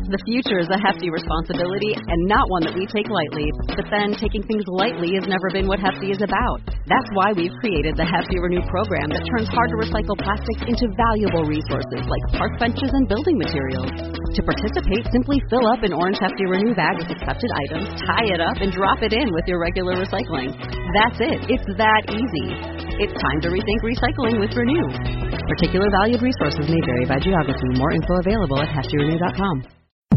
The future is a hefty responsibility and not one that we take lightly. But then taking things lightly has never been what Hefty is about. That's why we've created the Hefty Renew program that turns hard-to-recycle plastics into valuable resources like park benches and building materials. To participate, simply fill up an orange Hefty Renew bag with accepted items, tie it up, and drop it in with your regular recycling. That's it. It's that easy. It's time to rethink recycling with Renew. Particular valued resources may vary by geography. More info available at heftyrenew.com.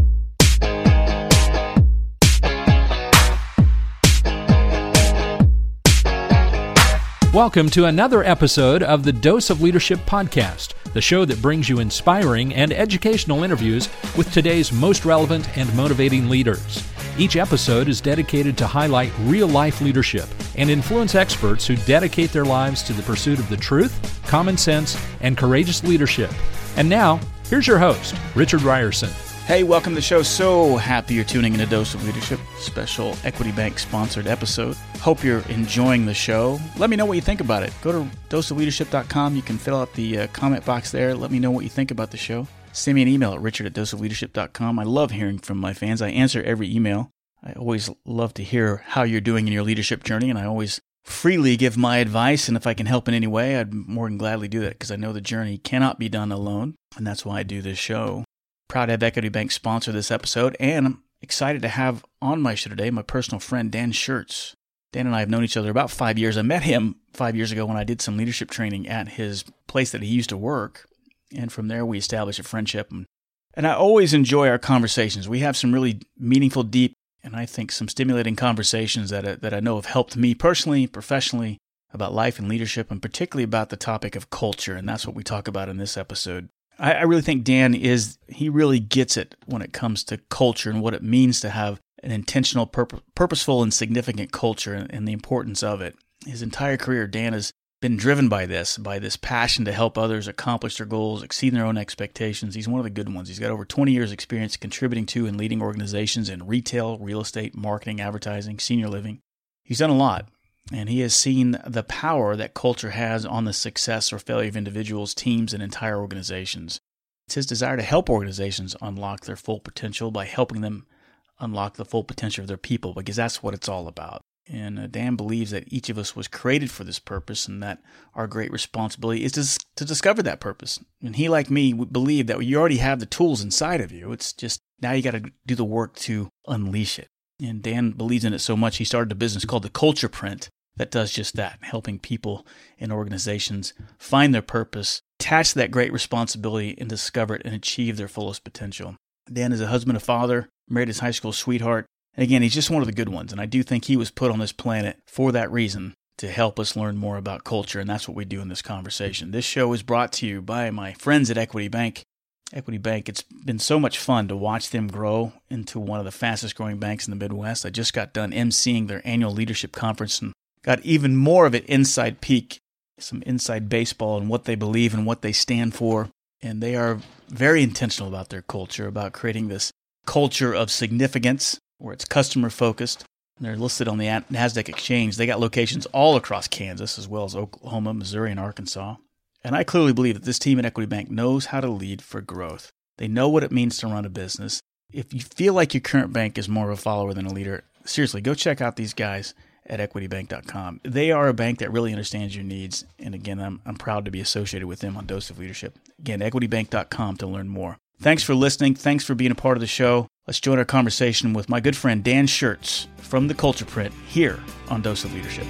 Welcome to another episode of the Dose of Leadership podcast, the show that brings you inspiring and educational interviews with today's most relevant and motivating leaders. Each episode is dedicated to highlight real-life leadership and influence experts who dedicate their lives to the pursuit of the truth, common sense, and courageous leadership. And now, here's your host, Richard Ryerson. Hey, welcome to the show. So happy you're tuning in to Dose of Leadership, special Equity Bank sponsored episode. Hope you're enjoying the show. Let me know what you think about it. Go to doseofleadership.com. You can fill out the comment box there. Let me know what you think about the show. Send me an email at richard@doseofleadership.com. I love hearing from my fans. I answer every email. I always love to hear how you're doing in your leadership journey, and I always freely give my advice, and if I can help in any way, I'd more than gladly do that because I know the journey cannot be done alone, and that's why I do this show. Proud to have Equity Bank sponsor this episode, and I'm excited to have on my show today my personal friend, Dan Schertz. Dan and I have known each other about 5 years. I met him 5 years ago when I did some leadership training at his place that he used to work, and from there we established a friendship. And I always enjoy our conversations. We have some really meaningful, deep, and I think some stimulating conversations that I know have helped me personally, professionally, about life and leadership, and particularly about the topic of culture, and that's what we talk about in this episode. I really think Dan he really gets it when it comes to culture and what it means to have an intentional, purposeful, and significant culture and the importance of it. His entire career, Dan has been driven by this passion to help others accomplish their goals, exceed their own expectations. He's one of the good ones. He's got over 20 years experience contributing to and leading organizations in retail, real estate, marketing, advertising, senior living. He's done a lot. And he has seen the power that culture has on the success or failure of individuals, teams, and entire organizations. It's his desire to help organizations unlock their full potential by helping them unlock the full potential of their people, because that's what it's all about. And Dan believes that each of us was created for this purpose and that our great responsibility is to discover that purpose. And he, like me, would believe that you already have the tools inside of you. It's just now you got to do the work to unleash it. And Dan believes in it so much, he started a business called The Culture Print that does just that, helping people and organizations find their purpose, attach that great responsibility, and discover it and achieve their fullest potential. Dan is a husband, a father, married his high school sweetheart. And again, he's just one of the good ones. And I do think he was put on this planet for that reason, to help us learn more about culture. And that's what we do in this conversation. This show is brought to you by my friends at Equity Bank. Equity Bank, it's been so much fun to watch them grow into one of the fastest growing banks in the Midwest. I just got done emceeing their annual leadership conference and got even more of an inside peek, some inside baseball and what they believe and what they stand for. And they are very intentional about their culture, about creating this culture of significance where it's customer focused. And they're listed on the NASDAQ exchange. They got locations all across Kansas as well as Oklahoma, Missouri, and Arkansas. And I clearly believe that this team at Equity Bank knows how to lead for growth. They know what it means to run a business. If you feel like your current bank is more of a follower than a leader, seriously, go check out these guys at equitybank.com. They are a bank that really understands your needs. And again, I'm proud to be associated with them on Dose of Leadership. Again, equitybank.com to learn more. Thanks for listening. Thanks for being a part of the show. Let's join our conversation with my good friend Dan Schertz from The Culture Print here on Dose of Leadership.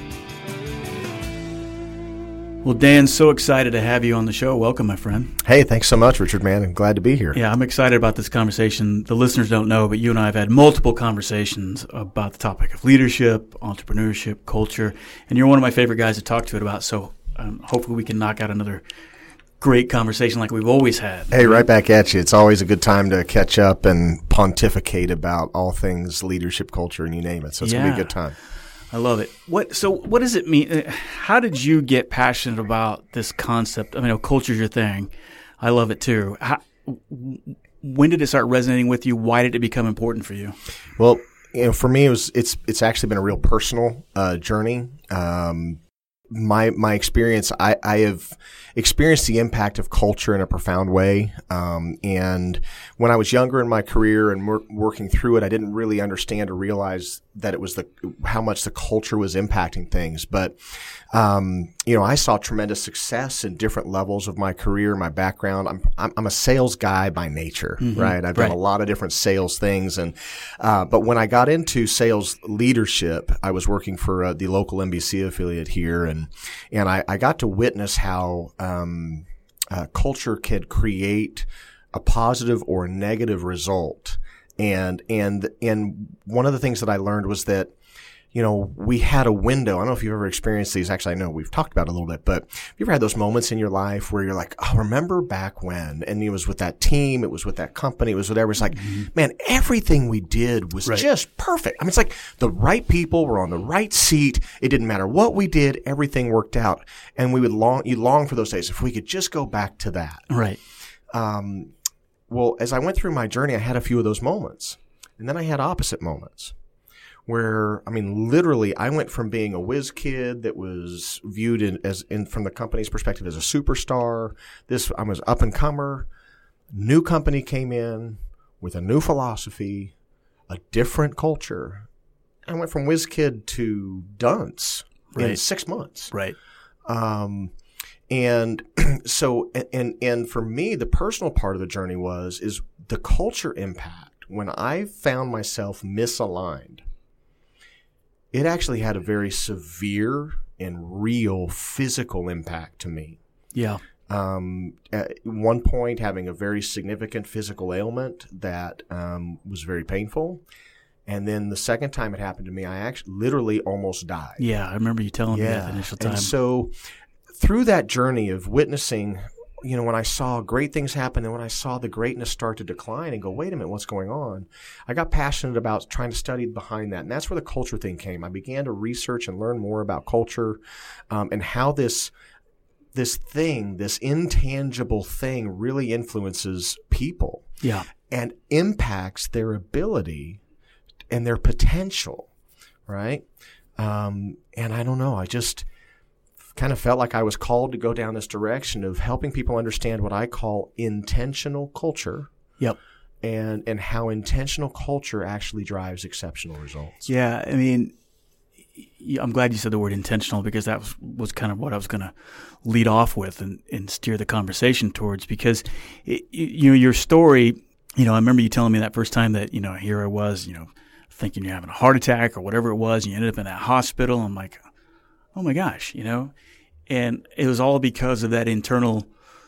Well, Dan, so excited to have you on the show. Welcome, my friend. Hey, thanks so much, Richard, man. I'm glad to be here. Yeah, I'm excited about this conversation. The listeners don't know, but you and I have had multiple conversations about the topic of leadership, entrepreneurship, culture, and you're one of my favorite guys to talk to it about, so hopefully we can knock out another great conversation like we've always had. Hey, right back at you. It's always a good time to catch up and pontificate about all things leadership, culture, and you name it, so it's going to be a good time. I love it. What does it mean? How did you get passionate about this concept? I mean, culture's your thing. I love it too. When did it start resonating with you? Why did it become important for you? Well, for me, it's actually been a real personal journey. my experience, I have experienced the impact of culture in a profound way. And when I was younger in my career and working through it, I didn't really understand or realize that it was how much the culture was impacting things. But, I saw tremendous success in different levels of my career, my background. I'm a sales guy by nature, right? I've done a lot of different sales things. But when I got into sales leadership, I was working for the local NBC affiliate here, and I got to witness how culture could create a positive or a negative result. And one of the things that I learned was that, we had a window. I don't know if you've ever experienced these. Actually, I know we've talked about it a little bit, but have you ever had those moments in your life where you're like, oh, remember back when? And it was with that team, it was with that company, it was whatever. It's like, man, everything we did was just perfect. I mean, it's like the right people were on the right seat. It didn't matter what we did. Everything worked out. And you long for those days. If we could just go back to that. Right. Well, as I went through my journey, I had a few of those moments. And then I had opposite moments where, literally I went from being a whiz kid that was viewed from the company's perspective as a superstar. I was up and comer. New company came in with a new philosophy, a different culture. I went from whiz kid to dunce in 6 months. Right. And so, and for me, the personal part of the journey is the culture impact. When I found myself misaligned, it actually had a very severe and real physical impact to me. Yeah. At one point, having a very significant physical ailment that was very painful. And then the second time it happened to me, I actually literally almost died. Yeah, I remember you telling me that the initial time. And so through that journey of witnessing, when I saw great things happen and when I saw the greatness start to decline and go, wait a minute, what's going on? I got passionate about trying to study behind that. And that's where the culture thing came. I began to research and learn more about culture and how this intangible thing really influences people. Yeah. And impacts their ability and their potential, right? And I don't know, I just kind of felt like I was called to go down this direction of helping people understand what I call intentional culture. Yep. And how intentional culture actually drives exceptional results. Yeah, I'm glad you said the word intentional, because that was kind of what I was going to lead off with and steer the conversation towards, because your story, I remember you telling me that first time that, here I was, thinking you're having a heart attack or whatever it was, and you ended up in that hospital. I'm like, oh my gosh, and it was all because of that internal,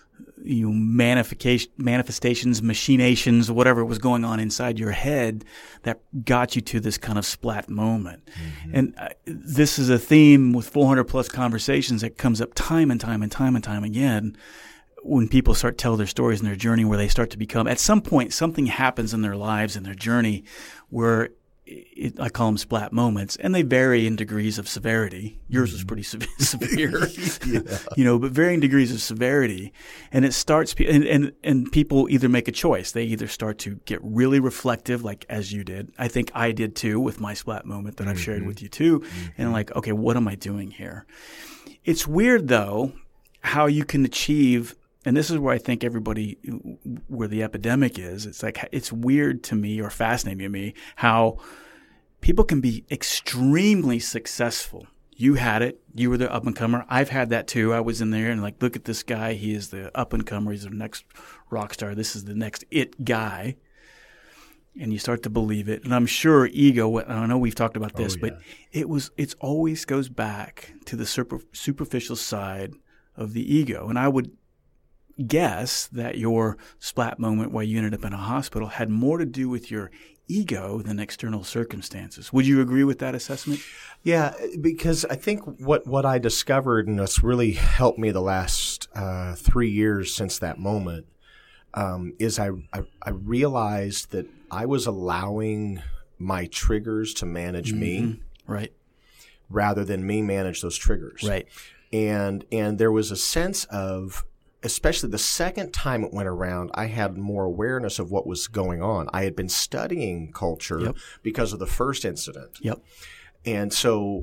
manifestations, machinations, whatever was going on inside your head that got you to this kind of splat moment. Mm-hmm. And this is a theme with 400 plus conversations that comes up time and time and time and time again when people start to tell their stories in their journey, where they start to become, at some point, something happens in their lives, in their journey, where I call them splat moments, and they vary in degrees of severity. Yours was pretty severe, but varying degrees of severity. And it starts, and people either make a choice. They either start to get really reflective, like as you did. I think I did too with my splat moment that I've shared with you too. And like, okay, what am I doing here? It's weird though, how you can achieve, and this is where I think where the epidemic is. It's like, it's weird to me, or fascinating to me, how people can be extremely successful. You had it. You were the up-and-comer. I've had that too. I was in there and like, look at this guy. He is the up-and-comer. He's the next rock star. This is the next it guy. And you start to believe it. And I'm sure ego, I know we've talked about this, but it always goes back to the superficial side of the ego. And I would guess that your splat moment while you ended up in a hospital had more to do with your ego than external circumstances. Would you agree with that assessment? Yeah, because I think what I discovered, and what's really helped me the last 3 years since that moment, is I realized that I was allowing my triggers to manage me, right, rather than me manage those triggers, right. And there was a sense of, especially the second time it went around, I had more awareness of what was going on. I had been studying culture because of the first incident. Yep. And so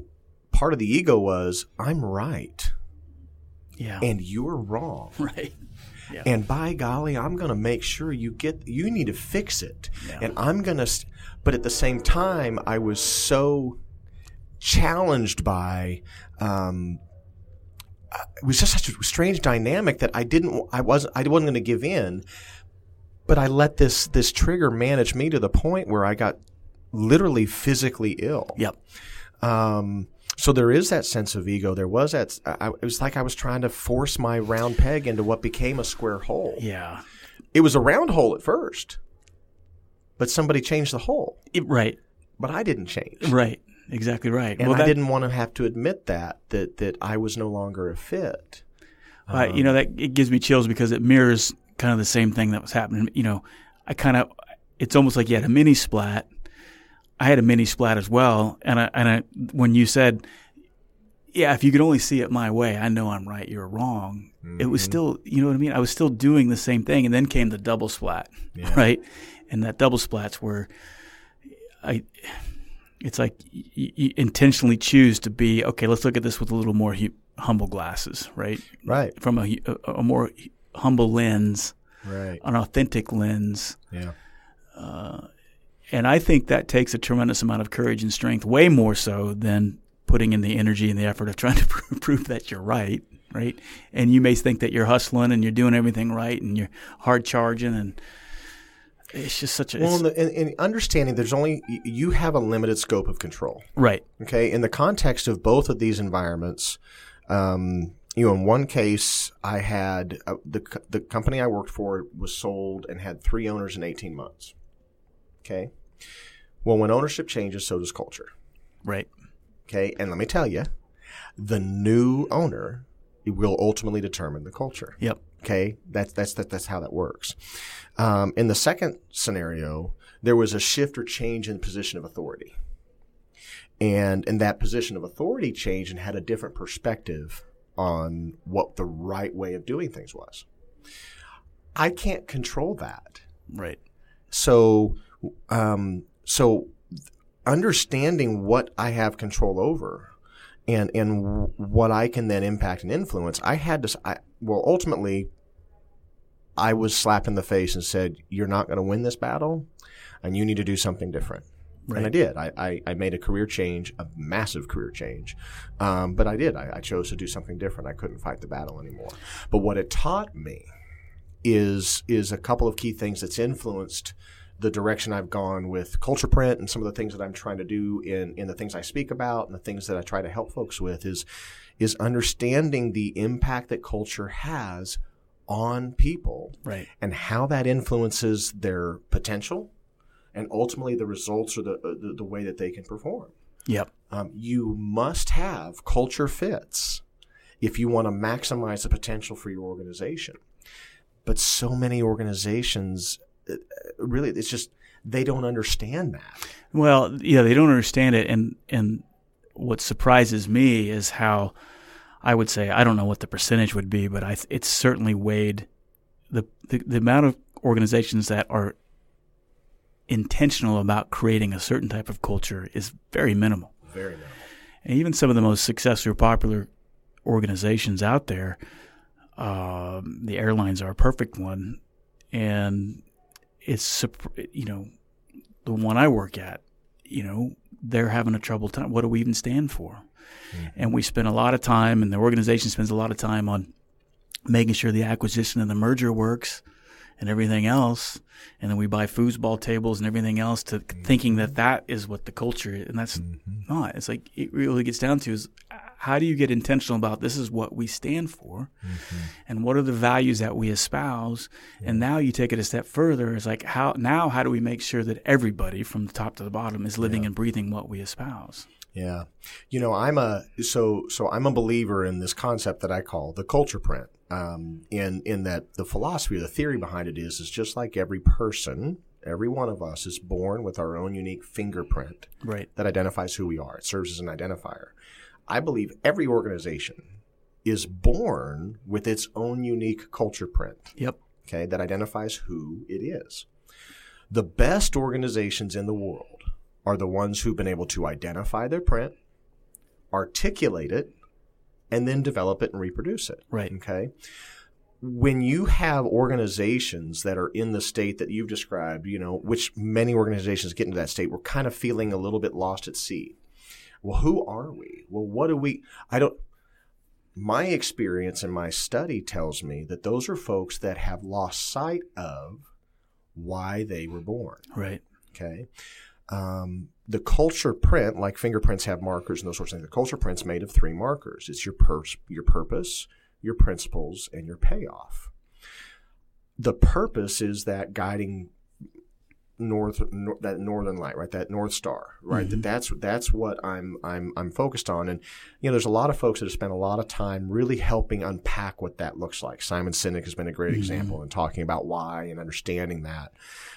part of the ego was, I'm right. Yeah. And you're wrong. Right. Yeah. And by golly, I'm going to make sure you need to fix it. Yeah. And I'm going to, but at the same time, I was so challenged by, it was just such a strange dynamic that I wasn't going to give in, but I let this trigger manage me to the point where I got literally physically ill. Yep. So there is that sense of ego. There was that. It was like I was trying to force my round peg into what became a square hole. Yeah. It was a round hole at first, but somebody changed the hole. Right. But I didn't change. Right. Exactly right. And I didn't want to have to admit that I was no longer a fit. That it gives me chills because it mirrors kind of the same thing that was happening. It's almost like you had a mini splat. I had a mini splat as well, and I when you said, "Yeah, if you could only see it my way, I know I'm right, you're wrong." Mm-hmm. It was still, you know what I mean? I was still doing the same thing, and then came the double splat, right? And that double splat's where it's like you intentionally choose to be okay. Let's look at this with a little more humble glasses, right? Right. From a more humble lens, right? An authentic lens. Yeah. And I think that takes a tremendous amount of courage and strength, way more so than putting in the energy and the effort of trying to prove that you're right? And you may think that you're hustling and you're doing everything right and you're hard charging, and it's just such a in understanding you have a limited scope of control, right? Okay, in the context of both of these environments, in one case, I had the company I worked for was sold and had 3 owners in 18 months. Okay. Well, when ownership changes, so does culture. Right. Okay. And let me tell you, the new owner will ultimately determine the culture. Yep. Okay. That's how that works. In the second scenario, there was a shift or change in position of authority. And in that position of authority changed and had a different perspective on what the right way of doing things was. I can't control that. Right. So understanding what I have control over and what I can then impact and influence, ultimately I was slapped in the face and said, you're not going to win this battle and you need to do something different. Right. And I did. I made a career change, a massive career change. But I did. I chose to do something different. I couldn't fight the battle anymore. But what it taught me is a couple of key things that's influenced the direction I've gone with Culture Print and some of the things that I'm trying to do in the things I speak about and the things that I try to help folks with is understanding the impact that culture has on people, right, and how that influences their potential and ultimately the results or the way that they can perform. Yep. You must have culture fits if you want to maximize the potential for your organization. But so many organizations, really, it's just they don't understand that. Well, yeah, they don't understand it. And what surprises me is how I would say, I don't know what the percentage would be, but it's certainly weighed the amount of organizations that are intentional about creating a certain type of culture is very minimal. Very minimal. And even some of the most successful or popular organizations out there, the airlines are a perfect one. And it's, the one I work at, they're having a troubled time. What do we even stand for? Mm-hmm. And we spend a lot of time, and the organization spends a lot of time on making sure the acquisition and the merger works and everything else. And then we buy foosball tables and everything else to thinking that is what the culture is. And that's not. It's like it really gets down to is how do you get intentional about this is what we stand for and what are the values that we espouse? Yeah. And now you take it a step further. It's like how do we make sure that everybody from the top to the bottom is living and breathing what we espouse? Yeah. I'm a believer in this concept that I call the culture print. In that the philosophy or the theory behind it is just like every person, every one of us is born with our own unique fingerprint that identifies who we are. It serves as an identifier. I believe every organization is born with its own unique culture print. Yep. Okay, that identifies who it is. The best organizations in the world are the ones who've been able to identify their print, articulate it, and then develop it and reproduce it. Right. Okay. When you have organizations that are in the state that you've described, which many organizations get into that state, we're kind of feeling a little bit lost at sea. Well, who are we? Well, what do we? My experience and my study tells me that those are folks that have lost sight of why they were born. Right. Okay. The culture print, like fingerprints have markers and those sorts of things, the culture print's made of 3 markers. It's your purpose, your principles, and your payoff. The purpose is that guiding that northern light, right? That North Star, right? Mm-hmm. That's what I'm focused on. And there's a lot of folks that have spent a lot of time really helping unpack what that looks like. Simon Sinek has been a great example in talking about why and understanding that.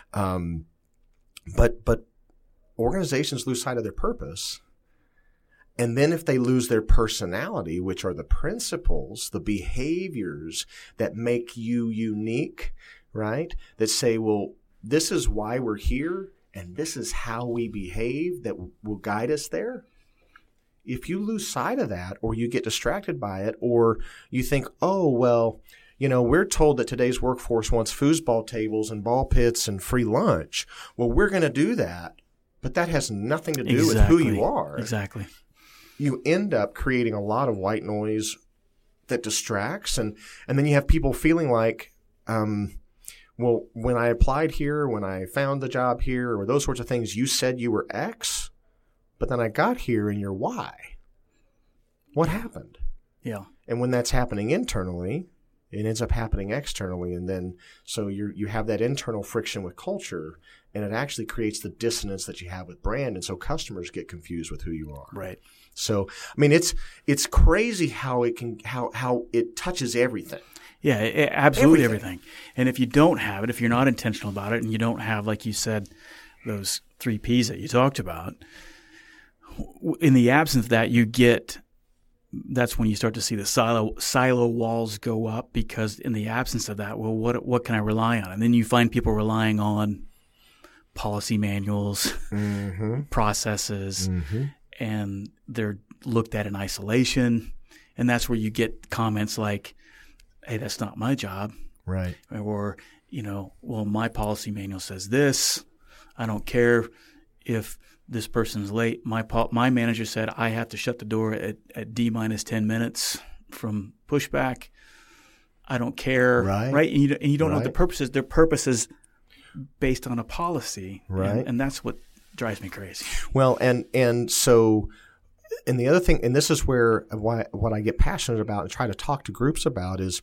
But organizations lose sight of their purpose. And then if they lose their personality, which are the principles, the behaviors that make you unique, right? That say, well, this is why we're here and this is how we behave that will guide us there. If you lose sight of that, or you get distracted by it, or you think, oh, well, we're told that today's workforce wants foosball tables and ball pits and free lunch. Well, we're going to do that, but that has nothing to do with who you are. Exactly. You end up creating a lot of white noise that distracts, and then you have people feeling like, well, when I applied here, when I found the job here, or those sorts of things, you said you were X, but then I got here and you're Y. What happened? Yeah. And when that's happening internally, it ends up happening externally. And then so you have that internal friction with culture, and it actually creates the dissonance that you have with brand. And so customers get confused with who you are. Right. So, I mean, it's crazy how it touches everything. Yeah, absolutely everything. And if you don't have it, if you're not intentional about it, and you don't have, like you said, those 3 Ps that you talked about, in the absence of that, that's when you start to see the silo walls go up, because in the absence of that, well, what can I rely on? And then you find people relying on policy manuals, processes, and they're looked at in isolation. And that's where you get comments like, hey, that's not my job. Right. Or, well, my policy manual says this. I don't care if this person's late. My manager said I have to shut the door at D-10 minutes from pushback. I don't care. Right. And you don't know what the purpose is. Their purpose is based on a policy. Right. And that's what drives me crazy. Well, and so, and the other thing, and this is where what I get passionate about and try to talk to groups about is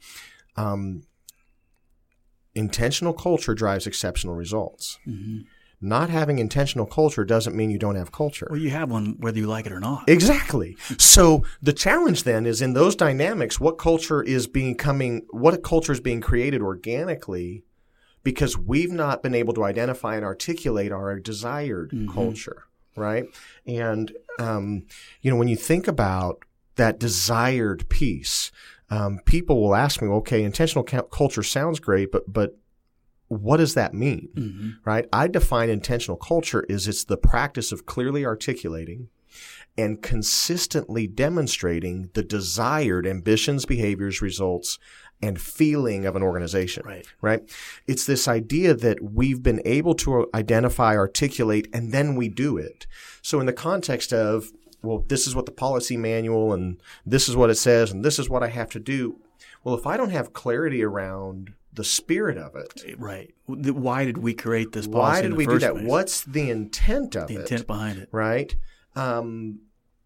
intentional culture drives exceptional results. Mm-hmm. Not having intentional culture doesn't mean you don't have culture. Well, you have one whether you like it or not. Exactly. So the challenge then is in those dynamics, what culture is being created organically, because we've not been able to identify and articulate our desired culture, right? And, when you think about that desired piece, people will ask me, okay, intentional culture sounds great, but what does that mean, right? I define intentional culture as it's the practice of clearly articulating and consistently demonstrating the desired ambitions, behaviors, results, and feeling of an organization, right? It's this idea that we've been able to identify, articulate, and then we do it. So in the context of, well, this is what the policy manual and this is what it says and this is what I have to do. Well, if I don't have clarity around the spirit of it. Right. Why did we create this policy? Why did we do that? What's the intent of it? The intent behind it. Right. Then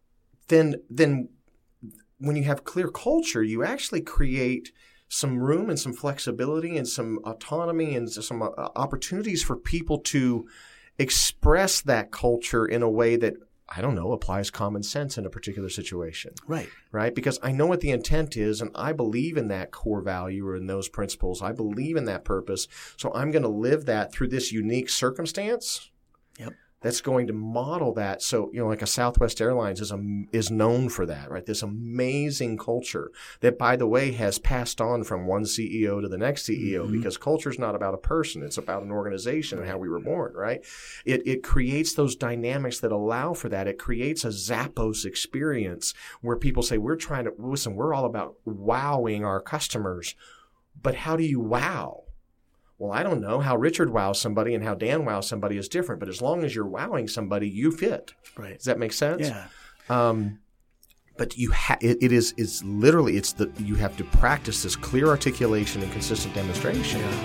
when you have clear culture, you actually create some room and some flexibility and some autonomy and some opportunities for people to express that culture in a way that, I don't know, applies common sense in a particular situation. Right. Right? Because I know what the intent is, and I believe in that core value or in those principles. I believe in that purpose. So I'm going to live that through this unique circumstance. Yep. that's going to model that. So, like a Southwest Airlines is known for that, right? This amazing culture that, by the way, has passed on from one CEO to the next CEO, because culture is not about a person. It's about an organization and how we were born, right? It creates those dynamics that allow for that. It creates a Zappos experience where people say, we're all about wowing our customers. But how do you wow? Well, I don't know. How Richard wows somebody and how Dan wows somebody is different. But as long as you're wowing somebody, you fit. Right. Does that make sense? Yeah. But you you have to practice this clear articulation and consistent demonstration. Yeah.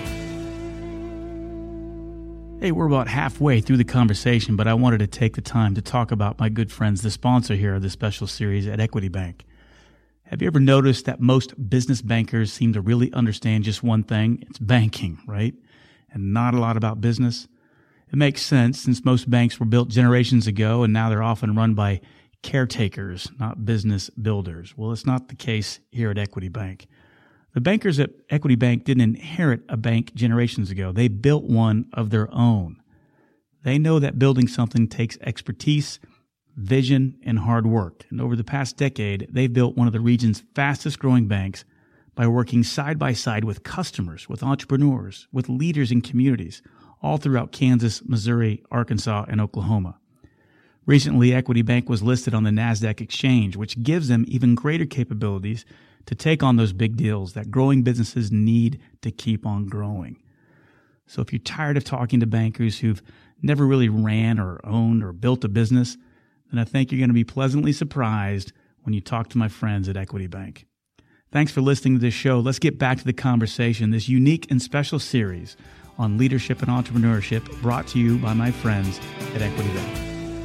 Hey, we're about halfway through the conversation, but I wanted to take the time to talk about my good friends, the sponsor here of this special series at Equity Bank. Have you ever noticed that most business bankers seem to really understand just one thing? It's banking, right? And not a lot about business. It makes sense since most banks were built generations ago and now they're often run by caretakers, not business builders. Well, it's not the case here at Equity Bank. The bankers at Equity Bank didn't inherit a bank generations ago. They built one of their own. They know that building something takes expertise, vision, and hard work. And over the past decade, they've built one of the region's fastest growing banks by working side by side with customers, with entrepreneurs, with leaders in communities, all throughout Kansas, Missouri, Arkansas, and Oklahoma. Recently, Equity Bank was listed on the NASDAQ exchange, which gives them even greater capabilities to take on those big deals that growing businesses need to keep on growing. So if you're tired of talking to bankers who've never really ran or owned or built a business, then I think you're going to be pleasantly surprised when you talk to my friends at Equity Bank. Thanks for listening to this show. Let's get back to the conversation, this unique and special series on leadership and entrepreneurship brought to you by my friends at Equity Bank.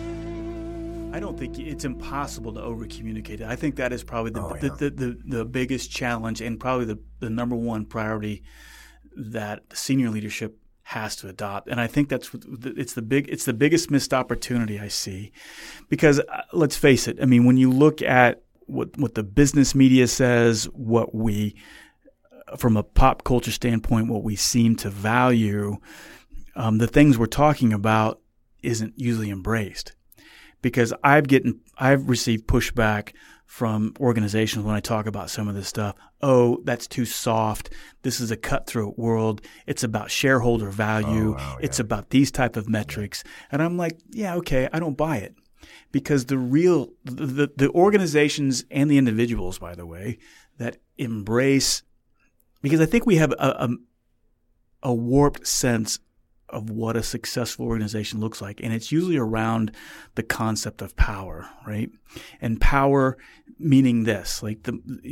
I don't think it's impossible to over-communicate it. I think that is probably the biggest challenge and probably the number one priority that senior leadership has to adopt. And I think it's the biggest missed opportunity I see, because let's face it. I mean, when you look at what the business media says, what we, from a pop culture standpoint, what we seem to value, the things we're talking about isn't usually embraced. Because I've received pushback from organizations when I talk about some of this stuff. Oh, that's too soft. This is a cutthroat world. It's about shareholder value. It's about these type of metrics. And I'm like, yeah, okay, I don't buy it. Because the organizations and the individuals, by the way, that embrace, because I think we have a warped sense of what a successful organization looks like. And it's usually around the concept of power, right? And power meaning this, like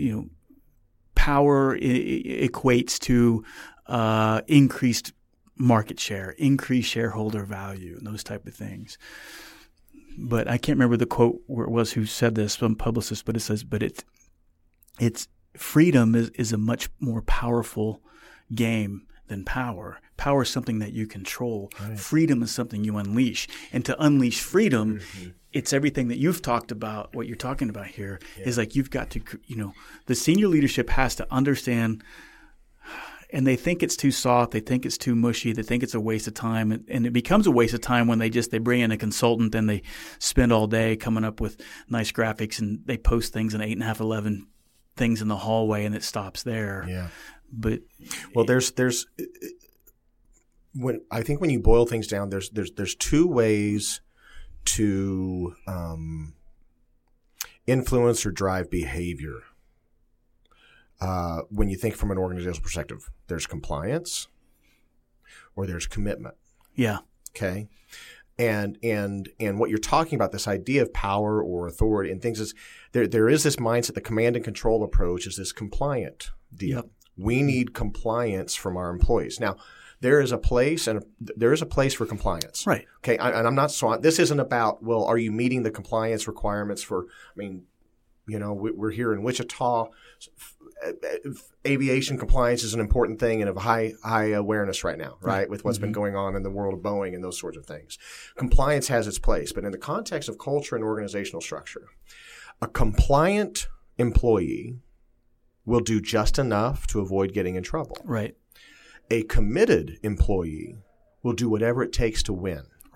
power equates to increased market share, increased shareholder value, and those type of things. But I can't remember the quote where it was who said this, some publicist, but it says, it's freedom is a much more powerful game than power. Power is something that you control. Right. Freedom is something you unleash. And to unleash freedom, it's everything that you've talked about, what you're talking about here, is like you've got to, the senior leadership has to understand, and they think it's too soft, they think it's too mushy, they think it's a waste of time, and it becomes a waste of time when they bring in a consultant and they spend all day coming up with nice graphics and they post things in 8.5, 11 things in the hallway and it stops there. Yeah. But there's I think when you boil things down, there's two ways to influence or drive behavior. When you think from an organizational perspective, there's compliance or there's commitment. Yeah. Okay. And what you're talking about, this idea of power or authority and things, is there is this mindset, the command and control approach is this compliant deal. Yep. We need compliance from our employees. Now, there is a place for compliance. Right. Okay. And I'm not, so this isn't about, well, are you meeting the compliance requirements for, we're here in Wichita. Aviation compliance is an important thing and of high awareness right now, right? With what's been going on in the world of Boeing and those sorts of things. Compliance has its place, but in the context of culture and organizational structure, a compliant employee will do just enough to avoid getting in trouble. Right. A committed employee will do whatever it takes to win. Right.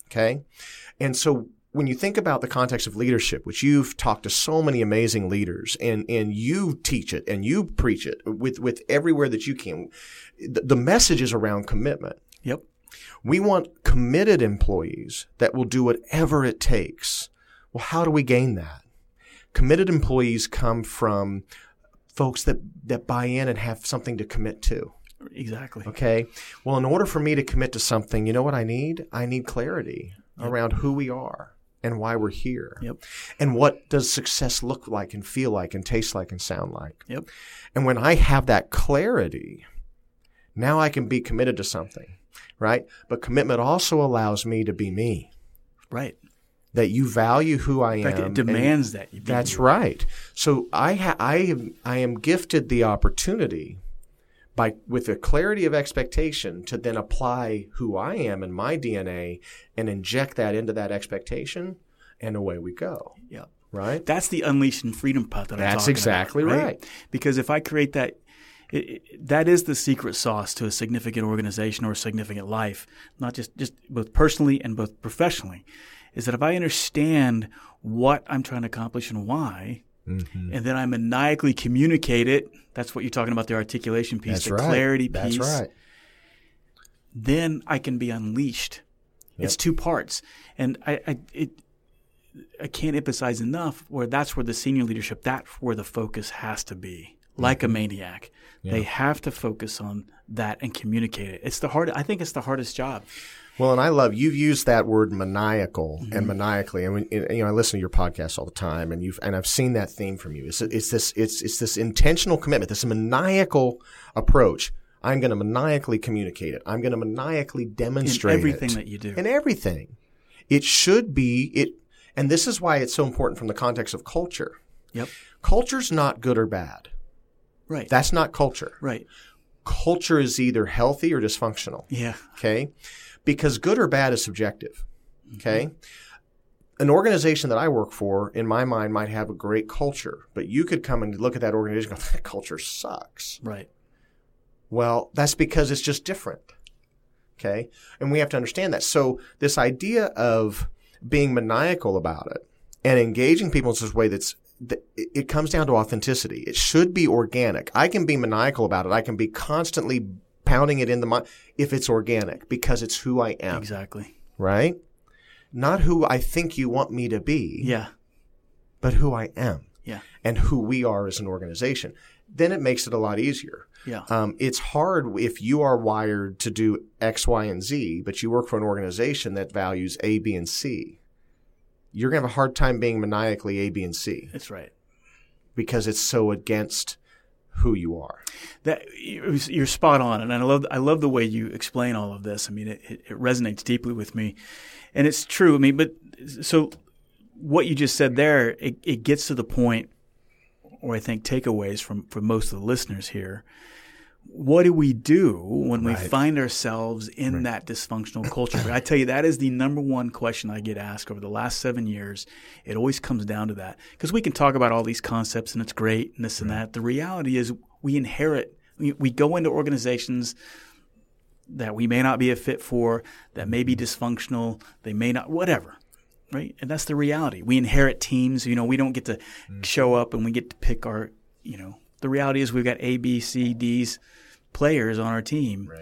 Okay. And so when you think about the context of leadership, which you've talked to so many amazing leaders and you teach it and you preach it with everywhere that you can, the message is around commitment. Yep. We want committed employees that will do whatever it takes. Well, how do we gain that? Committed employees come from folks that buy in and have something to commit to. Exactly. Okay. Well, in order for me to commit to something, you know what I need? I need clarity around who we are and why we're here. Yep. And what does success look like and feel like and taste like and sound like? Yep. And when I have that clarity, now I can be committed to something, right? But commitment also allows me to be me. Right. That you value who I am. In fact, it demands that you be That's you. right. So I am gifted the opportunity with a clarity of expectation to then apply who I am and my DNA and inject that into that expectation, and away we go. Yeah. Right? That's the unleashed and freedom part that I'm talking about. That's exactly right. Because if I create that, that is the secret sauce to a significant organization or a significant life, not just both personally and both professionally, is that if I understand what I'm trying to accomplish and why, and then I maniacally communicate it, that's what you're talking about, the articulation piece, the clarity piece. That's right. Then I can be unleashed. Yep. It's two parts. And I can't emphasize enough that's where the senior leadership, that's where the focus has to be. Like a maniac. Yeah. They have to focus on that and communicate it. I think it's the hardest job. Well, and I love you've used that word maniacal and maniacally, and I listen to your podcast all the time, and I've seen that theme from you. It's this intentional commitment, this maniacal approach. I'm going to maniacally communicate it. I'm going to maniacally demonstrate in everything that you do. In everything, it should be it, and this is why it's so important from the context of culture. Yep, culture's not good or bad. Right, that's not culture. Right, culture is either healthy or dysfunctional. Yeah, okay. Because good or bad is subjective, okay? An organization that I work for, in my mind, might have a great culture, but you could come and look at that organization and go, that culture sucks. Right. Well, that's because it's just different, okay? And we have to understand that. So this idea of being maniacal about it and engaging people in such a way it comes down to authenticity. It should be organic. I can be maniacal about it. I can be constantly pounding it in the mind if it's organic because it's who I am. Exactly. Right? Not who I think you want me to be. Yeah. But who I am. Yeah. And who we are as an organization. Then it makes it a lot easier. Yeah. It's hard if you are wired to do X, Y, and Z, but you work for an organization that values A, B, and C. You're going to have a hard time being maniacally A, B, and C. That's right. Because it's so against who you are. You're spot on, and I love the way you explain all of this. I mean, it resonates deeply with me, and it's true. I mean, but so what you just said there, it gets to the point, or I think takeaways from most of the listeners here. What do we do when we find ourselves in that dysfunctional culture? I tell you, that is the number one question I get asked over the last 7 years. It always comes down to that. Because we can talk about all these concepts and it's great and this and that. The reality is we inherit, we go into organizations that we may not be a fit for, that may be dysfunctional, they may not, whatever. Right? And that's the reality. We inherit teams. We don't get to show up and we get to pick our, the reality is we've got A, B, C, D's players on our team. Right.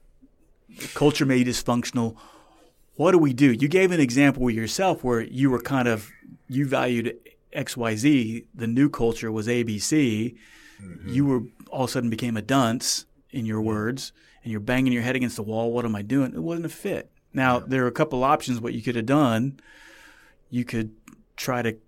The culture may be dysfunctional. What do we do? You gave an example with yourself where you valued X, Y, Z. The new culture was A, B, C. Mm-hmm. You were all of a sudden became a dunce, in your words, and you're banging your head against the wall. What am I doing? It wasn't a fit. Now, there are a couple options what you could have done. You could try to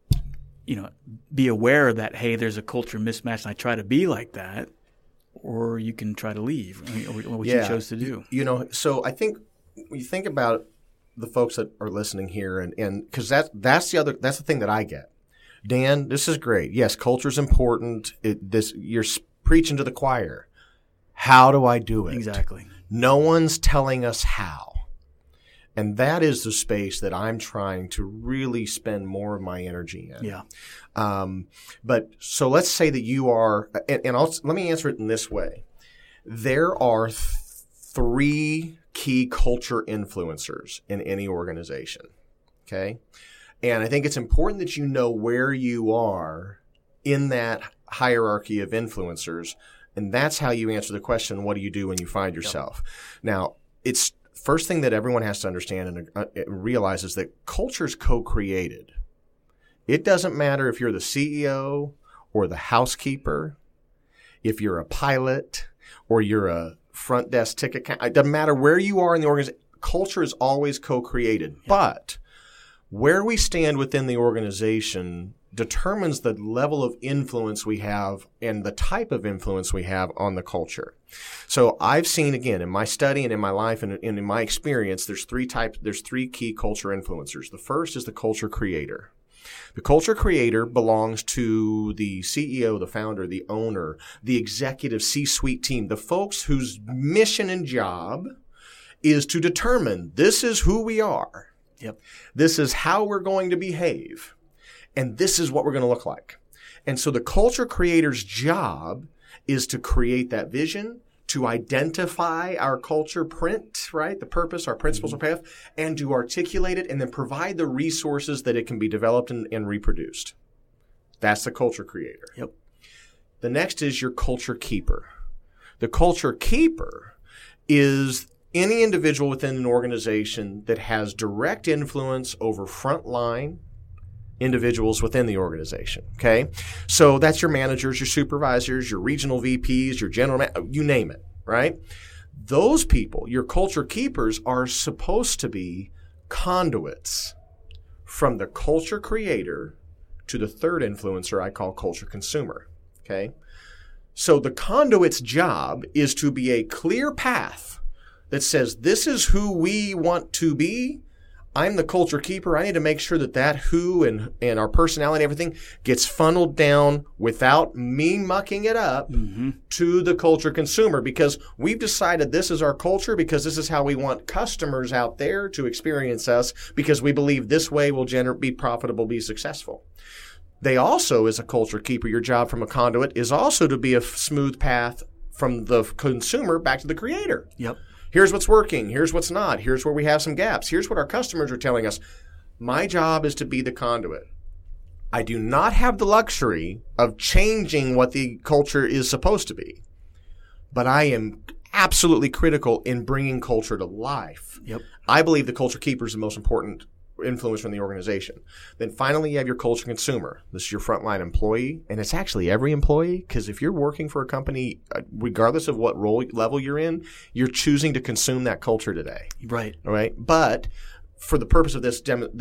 be aware that, hey, there's a culture mismatch and I try to be like that, or you can try to leave, or what you chose to do. So I think when you think about the folks that are listening here, and because that's the thing that I get. Dan, this is great. Yes, culture is important. You're preaching to the choir. How do I do it? Exactly. No one's telling us how. And that is the space that I'm trying to really spend more of my energy in. Yeah. But so let's say that you are, and let me answer it in this way. There are three key culture influencers in any organization. Okay? And I think it's important that you know where you are in that hierarchy of influencers. And that's how you answer the question, what do you do when you find yourself? Now, it's first thing that everyone has to understand and realize is that culture is co-created. It doesn't matter if you're the CEO or the housekeeper, if you're a pilot or you're a front desk ticket. It doesn't matter where you are in the organization. Culture is always co-created. Yeah. But where we stand within the organization determines the level of influence we have and the type of influence we have on the culture. So I've seen, again, in my study and in my life and in my experience, there's three key culture influencers. The first is the culture creator. The culture creator belongs to the CEO, the founder, the owner, the executive C-suite team, the folks whose mission and job is to determine this is who we are. Yep. This is how we're going to behave. And this is what we're going to look like. And so the culture creator's job is to create that vision, to identify our culture print, right? The purpose, our principles, our path, and to articulate it and then provide the resources that it can be developed and reproduced. That's the culture creator. Yep. The next is your culture keeper. The culture keeper is any individual within an organization that has direct influence over frontline individuals within the organization, okay? So that's your managers, your supervisors, your regional VPs, your you name it, right? Those people, your culture keepers, are supposed to be conduits from the culture creator to the third influencer I call culture consumer, okay? So the conduit's job is to be a clear path that says this is who we want to be. I'm the culture keeper. I need to make sure that who and our personality and everything gets funneled down without me mucking it up to the culture consumer, because we've decided this is our culture because this is how we want customers out there to experience us, because we believe this way will be profitable, be successful. They also, as a culture keeper, your job from a conduit is also to be a smooth path from the consumer back to the creator. Yep. Here's what's working. Here's what's not. Here's where we have some gaps. Here's what our customers are telling us. My job is to be the conduit. I do not have the luxury of changing what the culture is supposed to be, but I am absolutely critical in bringing culture to life. Yep. I believe the culture keeper is the most important influence from the organization. Then finally, you have your culture consumer. This is your frontline employee, and it's actually every employee, because if you're working for a company, regardless of what role level you're in, you're choosing to consume that culture today. Right. All right. But for the purpose of this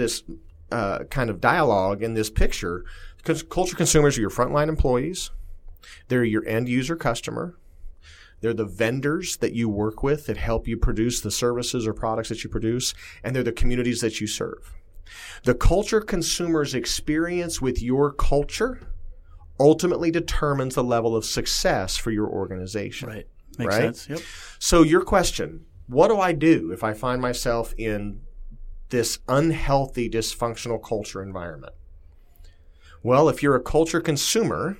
kind of dialogue in this picture, culture consumers are your frontline employees. They're your end user customer. They're the vendors that you work with that help you produce the services or products that you produce, and they're the communities that you serve. The culture consumer's experience with your culture ultimately determines the level of success for your organization. Right. Makes sense. Yep. So your question, what do I do if I find myself in this unhealthy, dysfunctional culture environment? Well, if you're a culture consumer,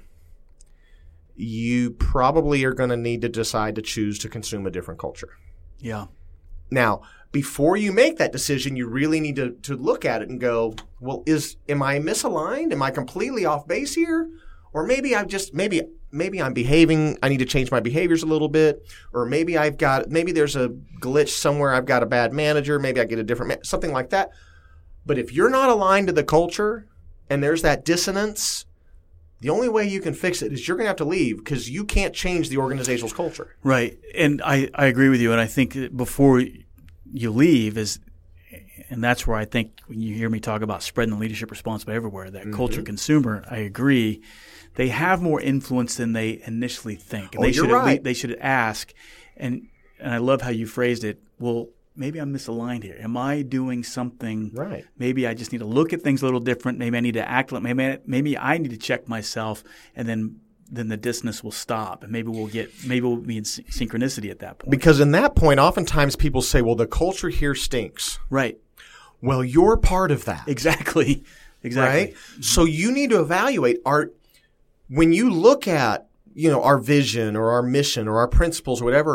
you probably are going to need to decide to choose to consume a different culture. Yeah. Now, before you make that decision, you really need to look at it and go, well, am I misaligned? Am I completely off base here? Or maybe maybe I'm behaving, I need to change my behaviors a little bit. Or maybe there's a glitch somewhere, I've got a bad manager, maybe I get a different, something like that. But if you're not aligned to the culture and there's that dissonance, the only way you can fix it is you're going to have to leave, because you can't change the organization's culture. Right. And I agree with you. And I think before you leave and that's where I think when you hear me talk about spreading the leadership responsibility everywhere, that culture consumer, I agree. They have more influence than they initially think. And you're right. They should ask. And I love how you phrased it. Well, maybe I'm misaligned here. Am I doing something? Right. Maybe I just need to look at things a little different. Maybe I need to act like maybe I need to check myself, and then the dissonance will stop, and maybe we'll be in synchronicity at that point. Because in that point, oftentimes people say, "Well, the culture here stinks." Right. Well, you're part of that. Exactly. Right. So you need to evaluate when you look at our vision or our mission or our principles or whatever.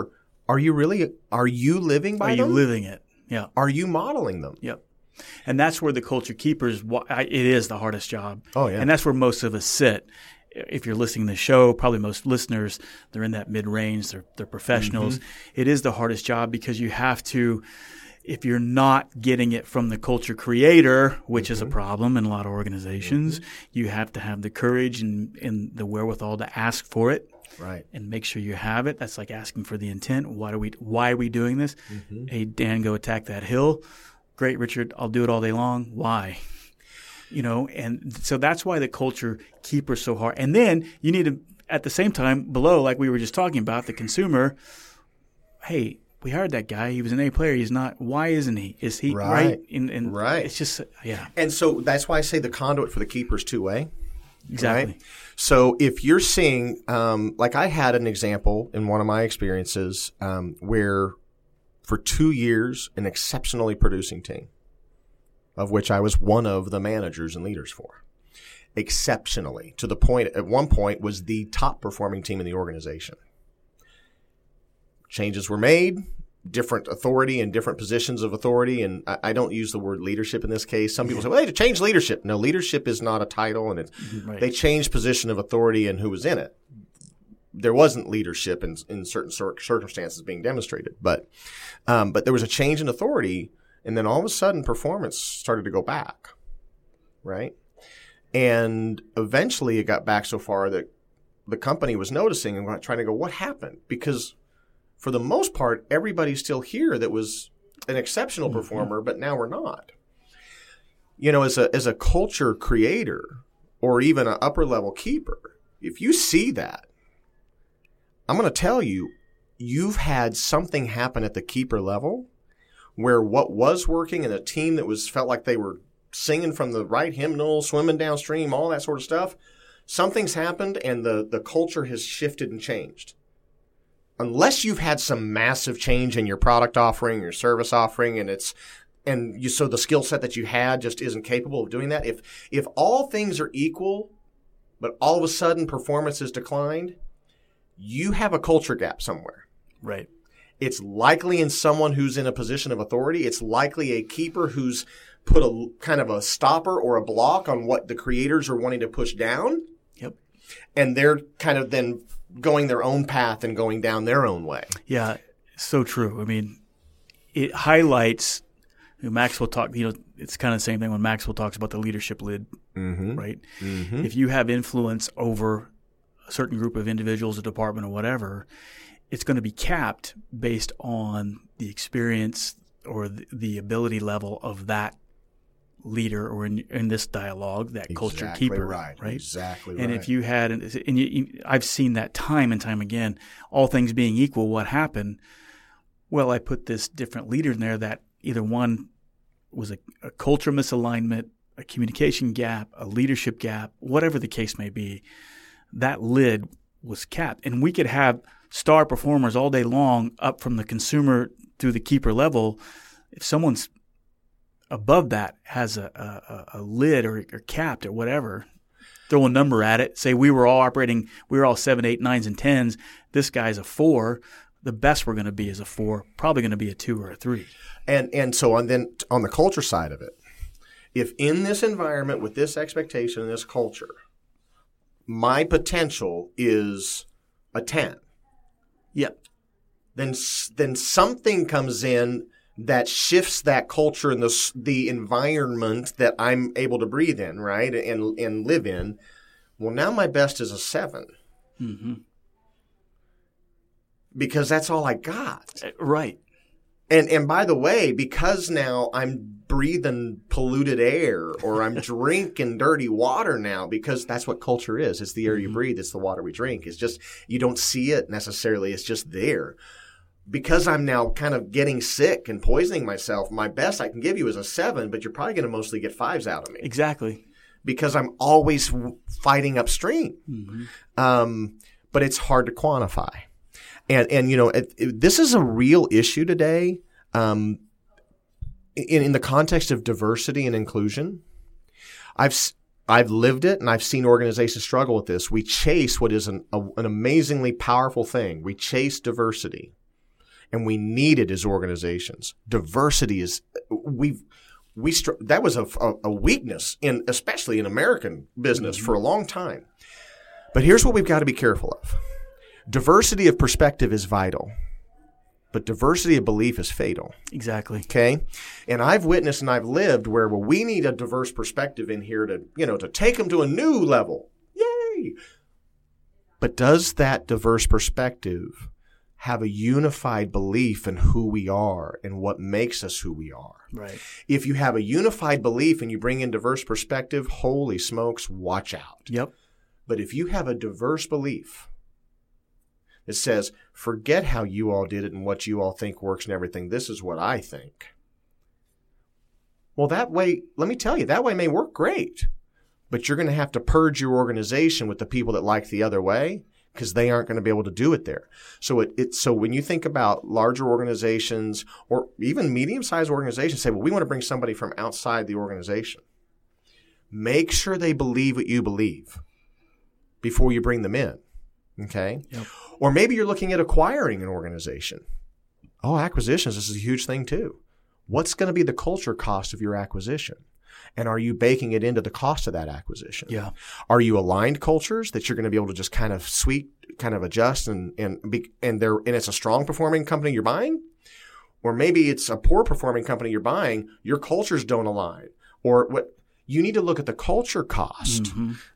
Are you living by Are them? you living it? Yeah. Are you modeling them? Yep. And that's where the culture keepers, it is the hardest job. Oh, yeah. And that's where most of us sit. If you're listening to the show, probably most listeners, they're in that mid-range, they're professionals. Mm-hmm. It is the hardest job because you have to, if you're not getting it from the culture creator, which is a problem in a lot of organizations, you have to have the courage and the wherewithal to ask for it. Right. And make sure you have it. That's like asking for the intent. Why are we doing this? Hey, Dan, go attack that hill. Great, Richard. I'll do it all day long. Why? And so that's why the culture keeper is so hard. And then you need to, at the same time, below, like we were just talking about, the consumer, hey, we hired that guy. He was an A player. He's not. Why isn't he? Is he right? Right. It's just, yeah. And so that's why I say the conduit for the keeper is two-way. Exactly. Right? So if you're seeing, like I had an example in one of my experiences where for 2 years, an exceptionally producing team, of which I was one of the managers and leaders for, exceptionally, to the point, at one point, was the top performing team in the organization. Changes were made, different authority and different positions of authority, and I don't use the word leadership in this case. Some people say, well, they changed leadership. No, leadership is not a title, and they changed position of authority and who was in it. There wasn't leadership in certain circumstances being demonstrated, but there was a change in authority, and then all of a sudden performance started to go back, right? And eventually it got back so far that the company was noticing and trying to go, what happened? Because for the most part, everybody's still here that was an exceptional performer, but now we're not. As a culture creator or even an upper level keeper, if you see that, I'm going to tell you, you've had something happen at the keeper level where what was working in a team that felt like they were singing from the right hymnal, swimming downstream, all that sort of stuff, something's happened and the culture has shifted and changed. Unless you've had some massive change in your product offering, your service offering, so the skill set that you had just isn't capable of doing that. If all things are equal, but all of a sudden performance has declined, you have a culture gap somewhere. Right. It's likely in someone who's in a position of authority. It's likely a keeper who's put a kind of a stopper or a block on what the creators are wanting to push down. Yep. And they're kind of then going their own path and going down their own way. Yeah, so true. I mean, it highlights Maxwell talk. It's kind of the same thing when Maxwell talks about the leadership lid, right? Mm-hmm. If you have influence over a certain group of individuals, a department, or whatever, it's going to be capped based on the experience or the ability level of that leader, or in this dialogue, that culture keeper, right? Exactly right. And if you had, I've seen that time and time again, all things being equal, what happened? Well, I put this different leader in there that either one was a culture misalignment, a communication gap, a leadership gap, whatever the case may be, that lid was capped. And we could have star performers all day long up from the consumer through the keeper level. If someone's above that has a lid or capped or whatever, throw a number at it, say we were all 7, 8, 9s, and 10s. This guy's a 4. The best we're going to be is a 4, probably going to be a 2 or a 3. And so then on the culture side of it, if in this environment with this expectation and this culture, my potential is a 10. Yep. Then something comes in that shifts that culture and the environment that I'm able to breathe in, right, and live in. Well, now my best is a 7. Mm-hmm. Because that's all I got. Right. And by the way, because now I'm breathing polluted air or I'm drinking dirty water now, because that's what culture is. It's the air you breathe. It's the water we drink. It's just, you don't see it necessarily. It's just there. Because I'm now kind of getting sick and poisoning myself, my best I can give you is a 7, but you're probably going to mostly get 5s out of me. Exactly. Because I'm always fighting upstream. Mm-hmm. But it's hard to quantify. And this is a real issue today in the context of diversity and inclusion. I've lived it, and I've seen organizations struggle with this. We chase what is an amazingly powerful thing. We chase diversity. and we need it as organizations. Diversity is that was a weakness especially in American business for a long time. But here's what we've got to be careful of. Diversity of perspective is vital, but diversity of belief is fatal. Exactly. Okay? And I've witnessed and I've lived where, well, we need a diverse perspective in here to take them to a new level. Yay! But does that diverse perspective have a unified belief in who we are and what makes us who we are? Right. If you have a unified belief and you bring in diverse perspective, holy smokes, watch out. Yep. But if you have a diverse belief that says, forget how you all did it and what you all think works and everything, this is what I think. Well, that way, let me tell you, that way may work great. But you're going to have to purge your organization with the people that like the other way, because they aren't going to be able to do it there. So so when you think about larger organizations or even medium-sized organizations, say, well, we want to bring somebody from outside the organization. Make sure they believe what you believe before you bring them in. Okay? Yep. Or maybe you're looking at acquiring an organization. Oh, acquisitions, this is a huge thing too. What's going to be the culture cost of your acquisition? And are you baking it into the cost of that acquisition? Yeah. Are you aligned cultures that you're going to be able to just kind of adjust and it's a strong performing company you're buying? Or maybe it's a poor performing company you're buying, your cultures don't align. Or what you need to look at the culture cost.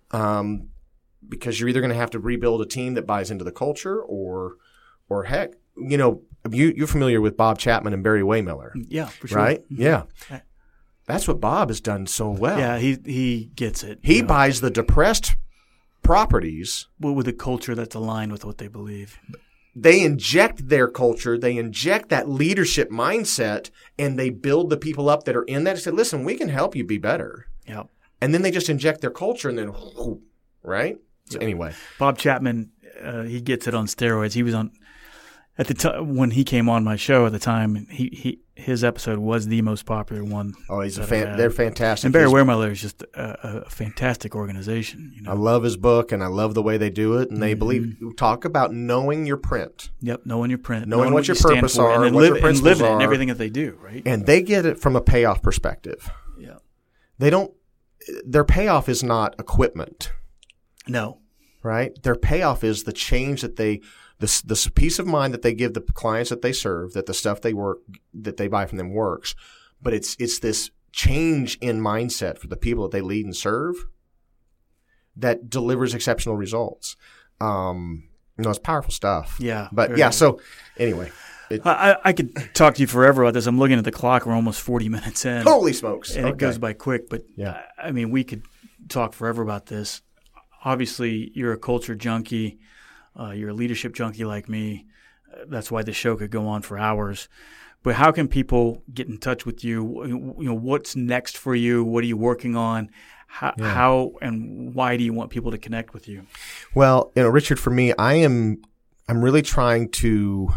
Because you're either going to have to rebuild a team that buys into the culture or heck, you're familiar with Bob Chapman and Barry Waymiller. Yeah, for sure. Right? Mm-hmm. Yeah. That's what Bob has done so well. Yeah, he gets it. He buys the depressed properties. With a culture that's aligned with what they believe. They inject their culture. They inject that leadership mindset, and they build the people up that are in that and say, listen, we can help you be better. Yep. And then they just inject their culture and then, right? So anyway. Bob Chapman, he gets it on steroids. He was on – at the time when he came on my show at the time, his episode was the most popular one. Oh, they're fantastic. And Barry Wehrmiller is just a fantastic organization. I love his book, and I love the way they do it. And they talk about knowing your print. Yep, knowing your print, knowing what your purpose are, and what your principles are, and everything that they do. Right, and they get it from a payoff perspective. Yeah, they don't. Their payoff is not equipment. No, right. Their payoff is the change that this peace of mind that they give the clients that they serve, that the stuff that they buy from them works. But it's this change in mindset for the people that they lead and serve that delivers exceptional results. It's powerful stuff. Yeah. But yeah, so anyway. I could talk to you forever about this. I'm looking at the clock. We're almost 40 minutes in. Holy smokes. And it goes by quick. But yeah. I mean, we could talk forever about this. Obviously, you're a culture junkie. You're a leadership junkie like me. That's why the show could go on for hours. But how can people get in touch with you? What's next for you? What are you working on? How and why do you want people to connect with you? Well, Richard, for me, I'm really trying to,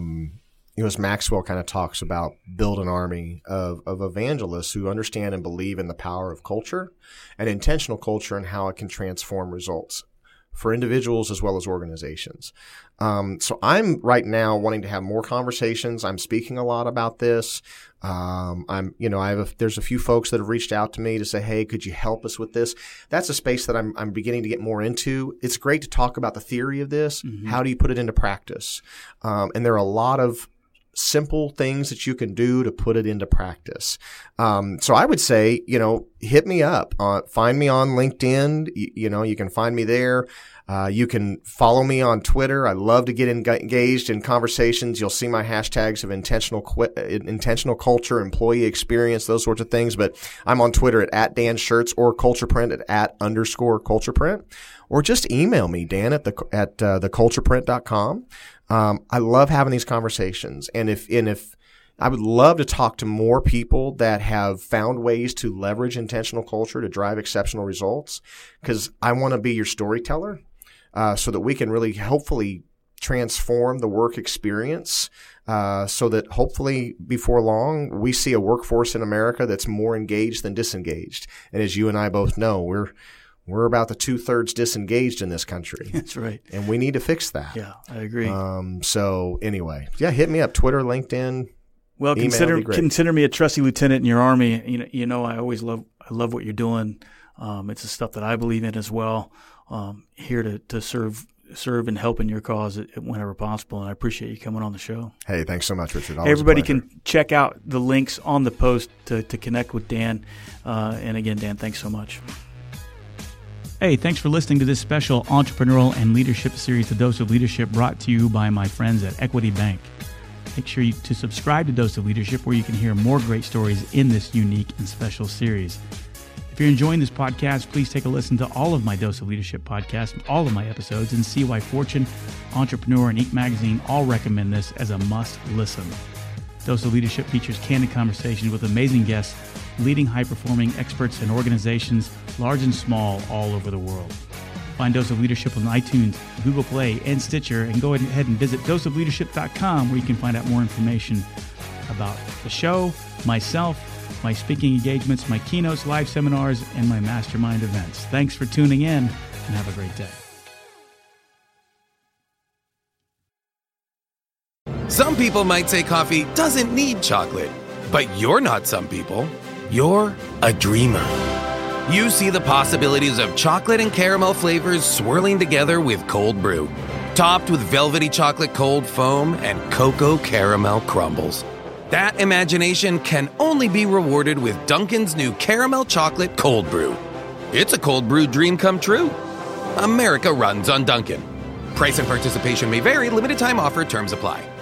as Maxwell kind of talks about, build an army of evangelists who understand and believe in the power of culture and intentional culture and how it can transform results for individuals as well as organizations. So I'm right now wanting to have more conversations. I'm speaking a lot about this. There's a few folks that have reached out to me to say, hey, could you help us with this? That's a space that I'm beginning to get more into. It's great to talk about the theory of this. Mm-hmm. How do you put it into practice? And there are a lot of simple things that you can do to put it into practice. So I would say, hit me up. Find me on LinkedIn. You can find me there. You can follow me on Twitter. I love to get engaged in conversations. You'll see my hashtags of intentional culture, employee experience, those sorts of things. But I'm on Twitter at Dan Schertz or CulturePrint at @_CulturePrint. Or just email me, Dan at thecultureprint.com. I love having these conversations. And if I would love to talk to more people that have found ways to leverage intentional culture to drive exceptional results, because I want to be your storyteller, so that we can really hopefully transform the work experience, so that hopefully before long we see a workforce in America that's more engaged than disengaged. And as you and I both know, We're about the 2/3 disengaged in this country. That's right. And we need to fix that. Yeah, I agree. So anyway, hit me up, Twitter, LinkedIn. Well, consider me a trusty lieutenant in your Army. You know, I love what you're doing. It's the stuff that I believe in as well. Here to serve and help in your cause whenever possible. And I appreciate you coming on the show. Hey, thanks so much, Richard. Always everybody can check out the links on the post to connect with Dan. And again, Dan, thanks so much. Hey, thanks for listening to this special entrepreneurial and leadership series, The Dose of Leadership, brought to you by my friends at Equity Bank. Make sure to subscribe to Dose of Leadership, where you can hear more great stories in this unique and special series. If you're enjoying this podcast, please take a listen to all of my Dose of Leadership podcasts, all of my episodes, and see why Fortune, Entrepreneur, and Inc. magazine all recommend this as a must-listen. Dose of Leadership features candid conversations with amazing guests, leading high-performing experts and organizations, large and small, all over the world. Find Dose of Leadership on iTunes, Google Play, and Stitcher, and go ahead and visit doseofleadership.com, where you can find out more information about the show, myself, my speaking engagements, my keynotes, live seminars, and my mastermind events. Thanks for tuning in, and have a great day. Some people might say coffee doesn't need chocolate, but you're not some people. You're a dreamer. You see the possibilities of chocolate and caramel flavors swirling together with cold brew, topped with velvety chocolate cold foam and cocoa caramel crumbles. That imagination can only be rewarded with Dunkin's new caramel chocolate cold brew. It's a cold brew dream come true. America runs on Dunkin'. Price and participation may vary. Limited time offer. Terms apply.